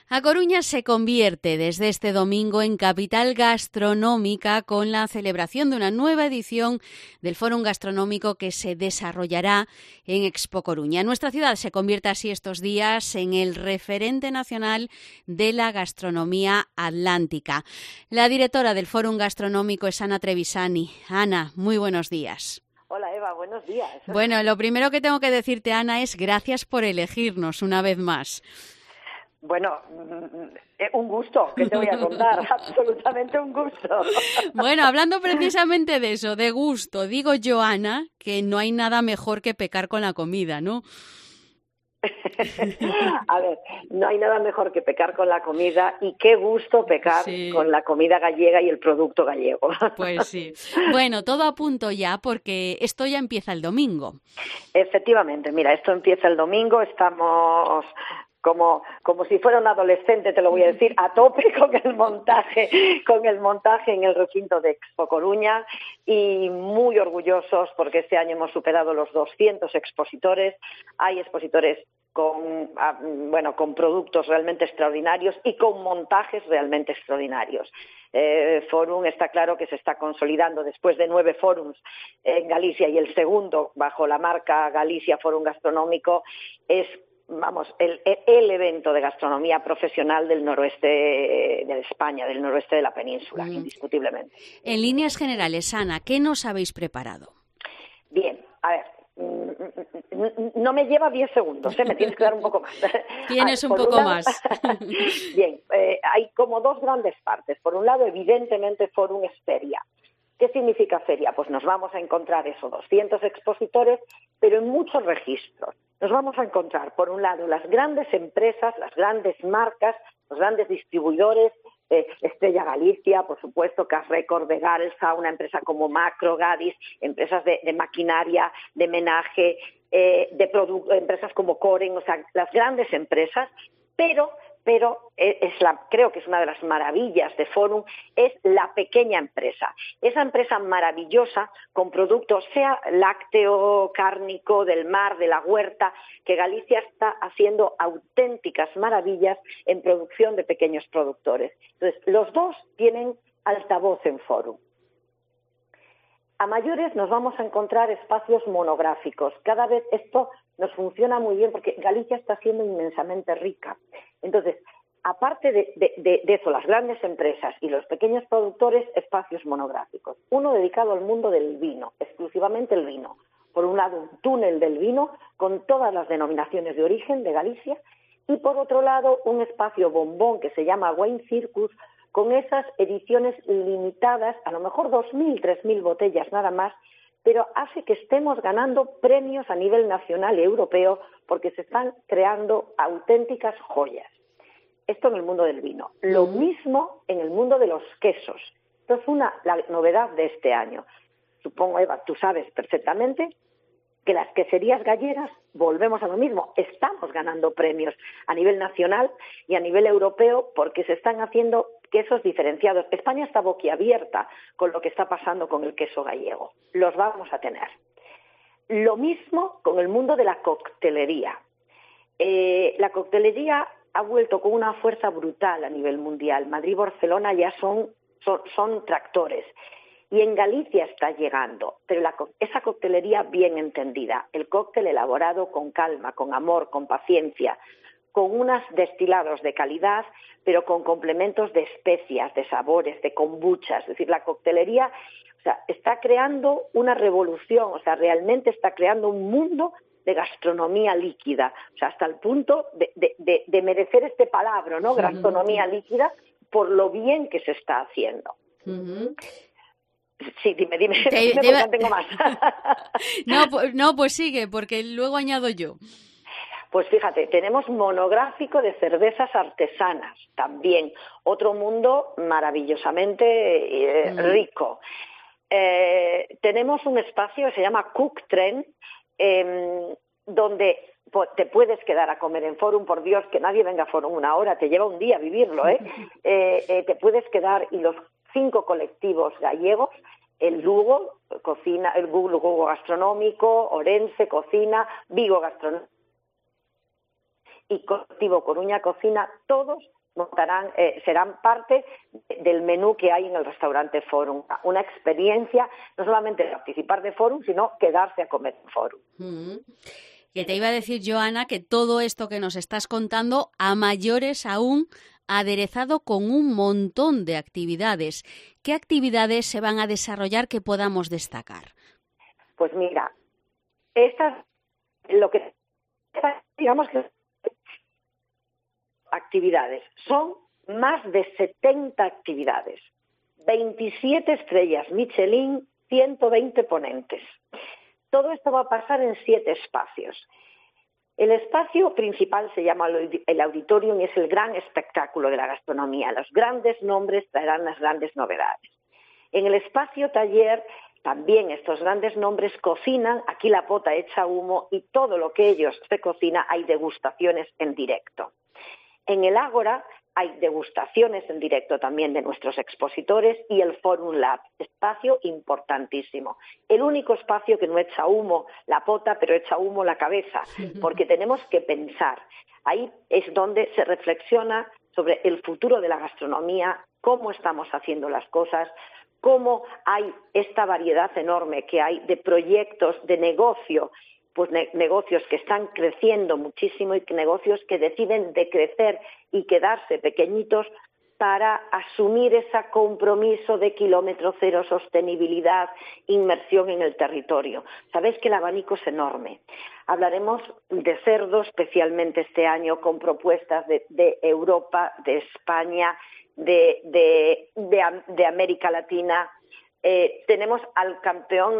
A Coruña se convierte desde este domingo en capital gastronómica con la celebración de una nueva edición del Fórum Gastronómico que se desarrollará en Expo Coruña. Nuestra ciudad se convierte así estos días en el referente nacional de la gastronomía atlántica. La directora del Fórum Gastronómico es Ana Trevisani. Ana, muy buenos días. Hola Eva, buenos días. Bueno, lo primero que tengo que decirte, Ana, es gracias por elegirnos una vez más. Bueno, un gusto, ¿qué te voy a contar? Absolutamente un gusto. Bueno, hablando precisamente de eso, de gusto, digo yo, Ana, que no hay nada mejor que pecar con la comida, ¿no? A ver, no hay nada mejor que pecar con la comida y qué gusto pecar con la comida gallega y el producto gallego. Pues sí. Bueno, todo a punto ya porque esto ya empieza el domingo. Efectivamente, mira, esto empieza el domingo, estamos como si fuera un adolescente, te lo voy a decir, a tope con el montaje en el recinto de Expo Coruña y muy orgullosos porque este año hemos superado los 200 expositores. Hay expositores con productos realmente extraordinarios y con montajes realmente extraordinarios. Fórum está claro que se está consolidando después de 9 fórums en Galicia y el segundo bajo la marca Galicia Fórum Gastronómico es el evento de gastronomía profesional del noroeste de España, del noroeste de la península, indiscutiblemente. En líneas generales, Ana, ¿qué nos habéis preparado? Bien, a ver, no me lleva 10 segundos, me tienes que dar un poco más. Tienes un poco más. Bien, hay como 2 grandes partes. Por un lado, evidentemente, Fórum es feria. ¿Qué significa feria? Pues nos vamos a encontrar 200 expositores, pero en muchos registros. Nos vamos a encontrar, por un lado, las grandes empresas, las grandes marcas, los grandes distribuidores, Estrella Galicia, por supuesto, Cash Record, Vegalsa, una empresa como Macro, Gadis, empresas de maquinaria, de menaje, empresas como Coren, o sea, las grandes empresas, pero creo que es una de las maravillas de Fórum, es la pequeña empresa. Esa empresa maravillosa con productos, sea lácteo, cárnico, del mar, de la huerta, que Galicia está haciendo auténticas maravillas en producción de pequeños productores. Entonces, los dos tienen altavoz en Fórum. A mayores nos vamos a encontrar espacios monográficos. Cada vez esto nos funciona muy bien porque Galicia está siendo inmensamente rica. Entonces, aparte de eso, las grandes empresas y los pequeños productores, espacios monográficos. Uno dedicado al mundo del vino, exclusivamente el vino. Por un lado, un túnel del vino con todas las denominaciones de origen de Galicia y por otro lado, un espacio bombón que se llama Wine Circus con esas ediciones limitadas, a lo mejor 2.000, 3.000 botellas nada más, pero hace que estemos ganando premios a nivel nacional y europeo porque se están creando auténticas joyas. Esto en el mundo del vino. Lo mismo en el mundo de los quesos. Esto es la novedad de este año. Supongo, Eva, tú sabes perfectamente que las queserías gallegas, volvemos a lo mismo, estamos ganando premios a nivel nacional y a nivel europeo porque se están haciendo quesos diferenciados. España está boquiabierta con lo que está pasando con el queso gallego. Los vamos a tener. Lo mismo con el mundo de la coctelería. La coctelería ha vuelto con una fuerza brutal a nivel mundial. Madrid y Barcelona ya son tractores. Y en Galicia está llegando, pero esa coctelería bien entendida, el cóctel elaborado con calma, con amor, con paciencia, con unos destilados de calidad, pero con complementos de especias, de sabores, de kombuchas. Es decir, la coctelería, o sea, está creando una revolución, o sea, realmente está creando un mundo de gastronomía líquida, o sea, hasta el punto de merecer este palabra, ¿no? Gastronomía líquida, por lo bien que se está haciendo. Sí, dime porque no tengo más. No, pues sigue, porque luego añado yo. Pues fíjate, tenemos monográfico de cervezas artesanas, también, otro mundo maravillosamente rico. Tenemos un espacio que se llama Cook Trend, donde te puedes quedar a comer en Fórum, por Dios, que nadie venga a Fórum una hora, te lleva un día vivirlo, te puedes quedar y los 5 colectivos gallegos, el Lugo, cocina, el Lugo gastronómico, Orense, cocina, Vigo gastronómico, y Colectivo Coruña Cocina, todos serán parte del menú que hay en el restaurante Forum. Una experiencia, no solamente de participar de Forum, sino quedarse a comer en Forum. Que te iba a decir, Joana, que todo esto que nos estás contando, a mayores aún, aderezado con un montón de actividades. ¿Qué actividades se van a desarrollar que podamos destacar? Pues mira, digamos que actividades, son más de 70 actividades, 27 estrellas Michelin, 120 ponentes. Todo esto va a pasar en 7 espacios. El espacio principal se llama el Auditorium y es el gran espectáculo de la gastronomía. Los grandes nombres traerán las grandes novedades. En el espacio taller también estos grandes nombres cocinan, aquí la pota echa humo y todo lo que ellos se cocina hay degustaciones en directo. En el Ágora hay degustaciones en directo también de nuestros expositores y el Forum Lab, espacio importantísimo. El único espacio que no echa humo la pota, pero echa humo la cabeza, porque tenemos que pensar. Ahí es donde se reflexiona sobre el futuro de la gastronomía, cómo estamos haciendo las cosas, cómo hay esta variedad enorme que hay de proyectos, de negocio, pues negocios que están creciendo muchísimo y negocios que deciden decrecer y quedarse pequeñitos para asumir ese compromiso de kilómetro cero, sostenibilidad, inmersión en el territorio. Sabéis que el abanico es enorme. Hablaremos de cerdo especialmente este año con propuestas de Europa, de España, de América Latina. Tenemos al campeón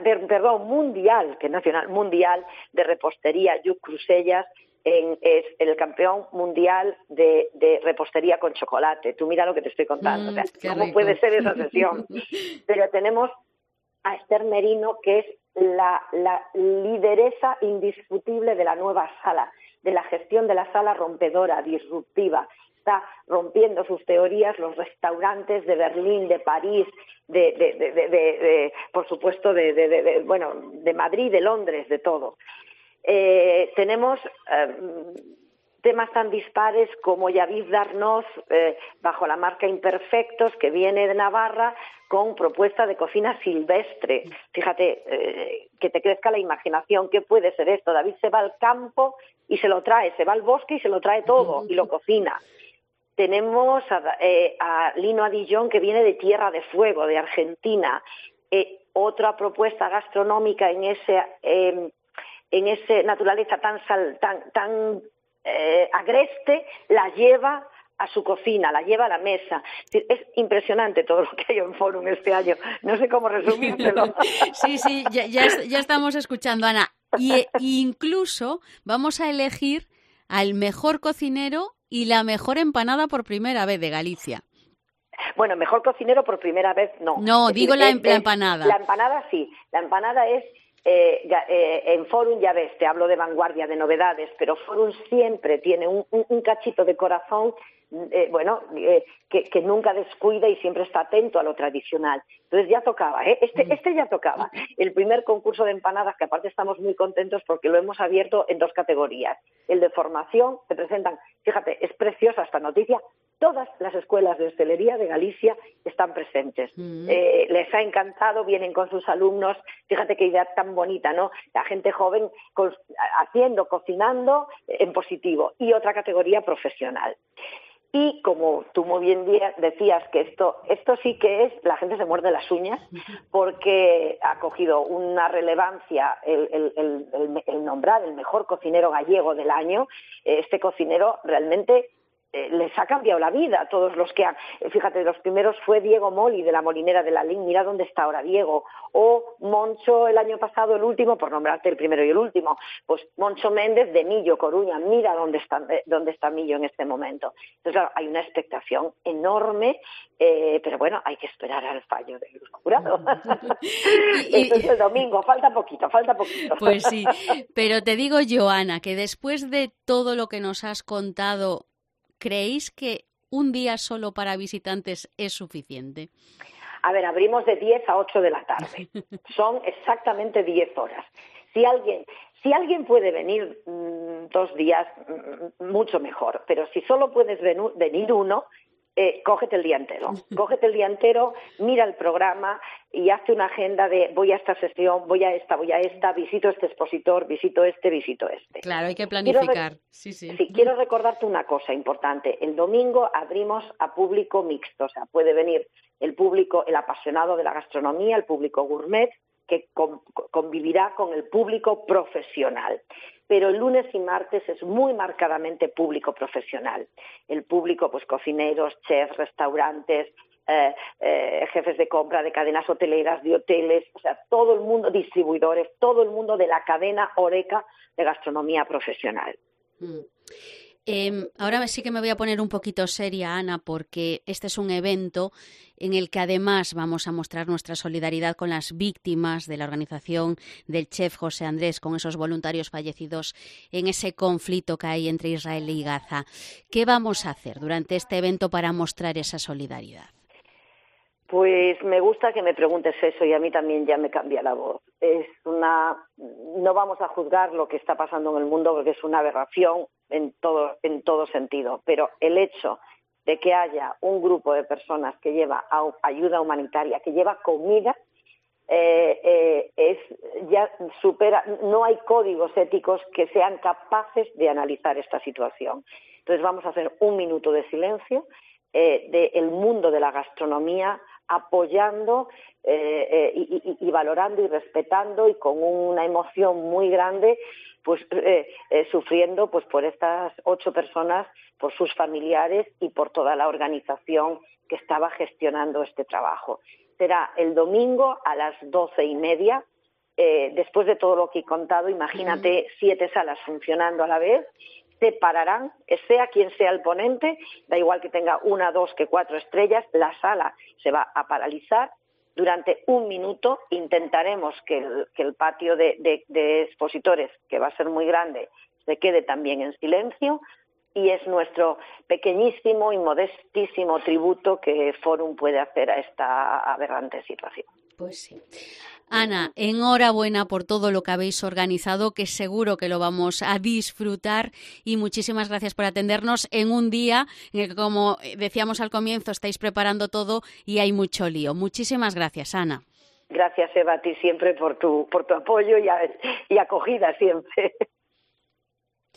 mundial de repostería, Lluc Crusellas, es el campeón mundial de repostería con chocolate. Tú mira lo que te estoy contando. O sea, ¿cómo rico puede ser esa sesión? Pero tenemos a Esther Merino, que es la lideresa indiscutible de la nueva sala, de la gestión de la sala rompedora, disruptiva. Está rompiendo sus teorías los restaurantes de Berlín, de París, por supuesto, de Madrid, de Londres, de todo. Tenemos temas tan dispares como Yaviz Darnoz, bajo la marca Imperfectos, que viene de Navarra, con propuesta de cocina silvestre. Fíjate, que te crezca la imaginación. ¿Qué puede ser esto? David se va al campo y se lo trae, se va al bosque y se lo trae todo y lo cocina. Tenemos a Lino Adillón, que viene de Tierra de Fuego, de Argentina. Otra propuesta gastronómica en esa naturaleza tan agreste, la lleva a su cocina, la lleva a la mesa. Es impresionante todo lo que hay en Forum este año. No sé cómo resumírtelo. Sí, ya estamos escuchando, Ana. Y incluso vamos a elegir al mejor cocinero y la mejor empanada por primera vez de Galicia. Bueno, mejor cocinero por primera vez no. No, es digo decir, la empanada. La empanada sí. La empanada es en Forum, ya ves, te hablo de vanguardia, de novedades, pero Forum siempre tiene un cachito de corazón, que nunca descuida y siempre está atento a lo tradicional. Entonces ya tocaba, este ya tocaba. El primer concurso de empanadas, que aparte estamos muy contentos porque lo hemos abierto en 2 categorías. El de formación, se presentan, fíjate, es preciosa esta noticia, todas las escuelas de hostelería de Galicia están presentes. Les ha encantado, vienen con sus alumnos. Fíjate qué idea tan bonita, ¿no? La gente joven cocinando en positivo. Y otra categoría profesional. Y como tú muy bien decías que esto sí que es, la gente se muerde las uñas porque ha cogido una relevancia el nombrar el mejor cocinero gallego del año. Este cocinero realmente les ha cambiado la vida a todos los que han... Fíjate, los primeros fue Diego Moli, de la Molinera de la Lin, mira dónde está ahora Diego, o Moncho el año pasado, el último, por nombrarte el primero y el último, pues Moncho Méndez de Millo, Coruña, mira dónde está Millo en este momento. Entonces, claro, hay una expectación enorme, pero bueno, hay que esperar al fallo del jurado. Esto es el domingo, falta poquito. Pues sí, pero te digo, Joana, que después de todo lo que nos has contado, ¿creéis que un día solo para visitantes es suficiente? A ver, abrimos de 10 a 8 de la tarde. Son exactamente 10 horas. Si alguien Si alguien puede venir 2 días, mucho mejor, pero si solo puedes venir uno, cógete el día entero. Cógete el día entero, mira el programa y hazte una agenda de voy a esta sesión, voy a esta, visito este expositor, visito este. Claro, hay que planificar. Sí, quiero recordarte una cosa importante. El domingo abrimos a público mixto, o sea, puede venir el público, el apasionado de la gastronomía, el público gourmet, que convivirá con el público profesional. Pero el lunes y martes es muy marcadamente público profesional. El público, pues cocineros, chefs, restaurantes, jefes de compra de cadenas hoteleras, de hoteles, o sea, todo el mundo, distribuidores, todo el mundo de la cadena Horeca de gastronomía profesional. Ahora sí que me voy a poner un poquito seria, Ana, porque este es un evento en el que además vamos a mostrar nuestra solidaridad con las víctimas de la organización del chef José Andrés, con esos voluntarios fallecidos en ese conflicto que hay entre Israel y Gaza. ¿Qué vamos a hacer durante este evento para mostrar esa solidaridad? Pues me gusta que me preguntes eso y a mí también ya me cambia la voz. No vamos a juzgar lo que está pasando en el mundo porque es una aberración en todo sentido, pero el hecho de que haya un grupo de personas que lleva ayuda humanitaria, que lleva comida, no hay códigos éticos que sean capaces de analizar esta situación. Entonces vamos a hacer un minuto de silencio del mundo de la gastronomía, apoyando y valorando y respetando y con una emoción muy grande, pues sufriendo pues por estas 8 personas, por sus familiares y por toda la organización que estaba gestionando este trabajo. Será el domingo a las 12:30. Después de todo lo que he contado, imagínate 7 salas funcionando a la vez. Se pararán, sea quien sea el ponente, da igual que tenga 1, 2 que 4 estrellas, la sala se va a paralizar. Durante 1 minuto intentaremos que el patio de expositores, que va a ser muy grande, se quede también en silencio, y es nuestro pequeñísimo y modestísimo tributo que Forum puede hacer a esta aberrante situación. Pues sí. Ana, enhorabuena por todo lo que habéis organizado, que seguro que lo vamos a disfrutar, y muchísimas gracias por atendernos en un día en el que, como decíamos al comienzo, estáis preparando todo y hay mucho lío. Muchísimas gracias, Ana. Gracias, Eva, a ti siempre por tu apoyo y acogida siempre.